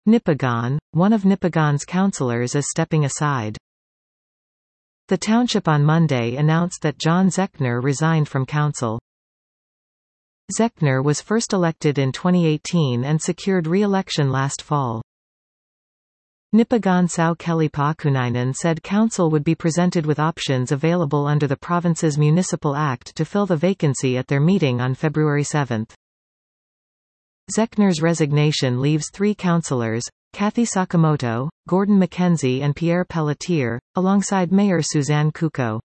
Nipigon, one of Nipigon's councillors is stepping aside. The township on Monday announced that John Zechner resigned from council. Zechner was first elected in 2018 and secured re-election last fall. Nipigon Sau Kelly Paakunainen said council would be presented with options available under the province's Municipal Act to fill the vacancy at their meeting on February 7. Zechner's resignation leaves three councillors, Kathy Sakamoto, Gordon McKenzie and Pierre Pelletier, alongside Mayor Suzanne Kuko.